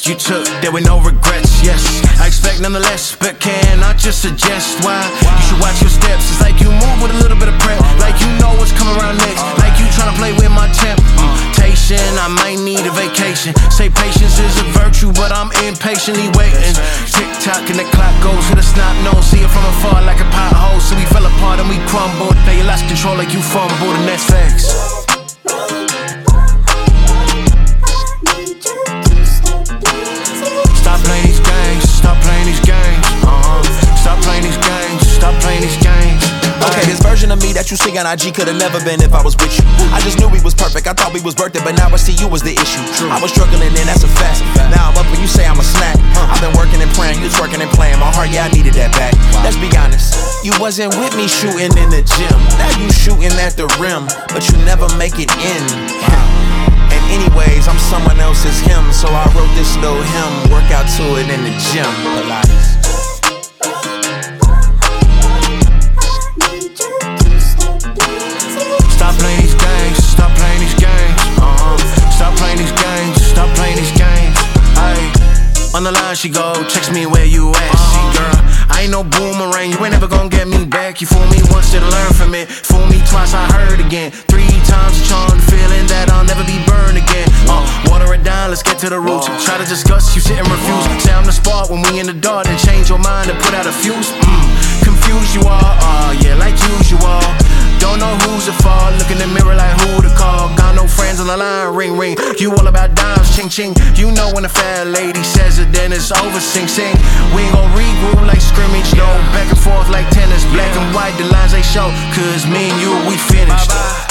you took, there were no regrets, yes. I expect nonetheless, but can I just suggest why you should watch your steps? It's like you move with a little bit of prep, like you know what's coming around next, like you tryna play with my temptation. I might need a vacation. Say patience is a virtue, but I'm impatiently waiting. Tick-tock and the clock goes to the snot nose. See it from afar like a pothole. So we fell apart and we crumbled. Now you lost control like you fumbled, and that's facts. Stop playing these games, stop playing these games. Stop playing these games, stop playing these games. Okay, this version of me that you see on IG could've never been if I was with you. I just knew we was perfect, I thought we was worth it, but now I see you was the issue. I was struggling and that's a fact. Now I'm up and you say I'm a snack. I've been working and praying, you twerking and playing. My heart, yeah, I needed that back. Let's be honest, you wasn't with me shooting in the gym. Now you shooting at the rim, but you never make it in. And anyways, I'm someone else's him, so I wrote this little hymn. Work out to it in the gym. Stop playing these games, stop playing these games. Stop playing these games, stop playing these games. Ayy, on the line she go, text me where you at. See girl, I ain't no boomerang, you ain't never gonna get me back. You fool me once, did learn from it. Fool me twice, I heard again. 3 times the charm, the feeling that I'll never be burned again. Water it down, let's get to the roots. Try to discuss, you sit and refuse. Say I'm the spark when we in the dark, then change your mind and put out a fuse. Confused you are, yeah, like usual. Don't know who's at fault, look in the mirror like who to call. Got no friends on the line, ring ring. You all about dimes, ching ching. You know when a fat lady says it, then it's over, sing sing. We ain't gon' regroup like scrimmage, no. Back and forth like tennis, black and white, the lines they show. Cause me and you, we finished.